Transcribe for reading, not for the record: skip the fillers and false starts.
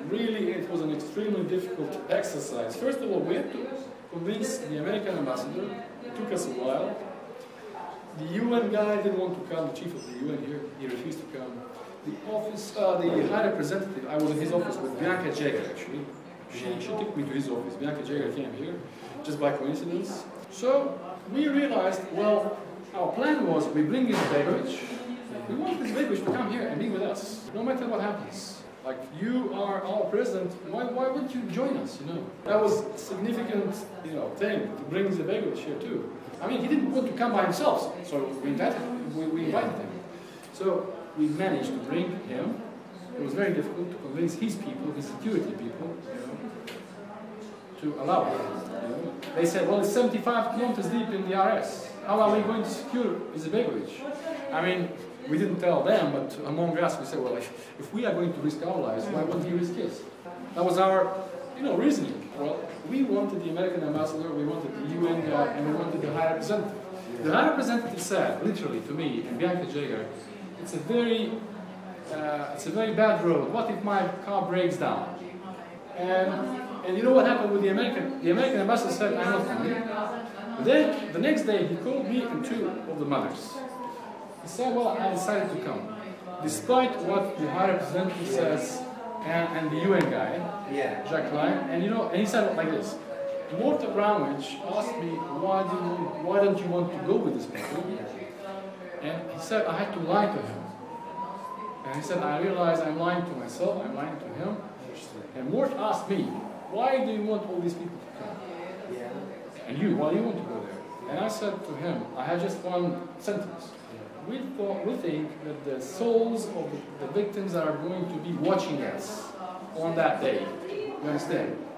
really, it was an extremely difficult exercise. First of all, we had to convince the American ambassador. It took us a while. The UN guy didn't want to come, the chief of the UN here, he refused to come. The high representative, I was in his office with Bianca Jagger actually. She took me to his office. Bianca Jagger came here, just by coincidence. So we realized, well, our plan was we bring in Begovic. We want this Begovic to come here and be with us, no matter what happens. Like, you are our president, why wouldn't you join us, That was a significant, thing to bring Begovic here too. I mean, he didn't want to come by himself, so we invited him. So we managed to bring him. It was very difficult to convince his people, his security people, to allow him. They said, well, it's 75 kilometers deep in the RS. How are we going to secure Izetbegovic? I mean, we didn't tell them, but among us we said, well, if we are going to risk our lives, why won't he risk his? That was our, reasoning. Well, we wanted the American ambassador, we wanted the UN guy, and we wanted the high representative. The high representative said, literally to me and Bianca Jagger, it's a very bad road. What if my car breaks down? And you know what happened with the American? The American ambassador said, I'm not coming. But then, the next day, he called me and two of the mothers. He said, well, I decided to come. Despite what the high representative says, and the UN guy, Jack Klein, and he said it like this. Mort Abramovich asked me, why don't you want to go with this people? And he said, I had to lie to him. And he said, I realized I'm lying to myself, I'm lying to him. And Mort asked me, why do you want all these people to come? And why do you want to go there? And I said to him, I have just one sentence. We think that the souls of the victims are going to be watching us on that day. You understand?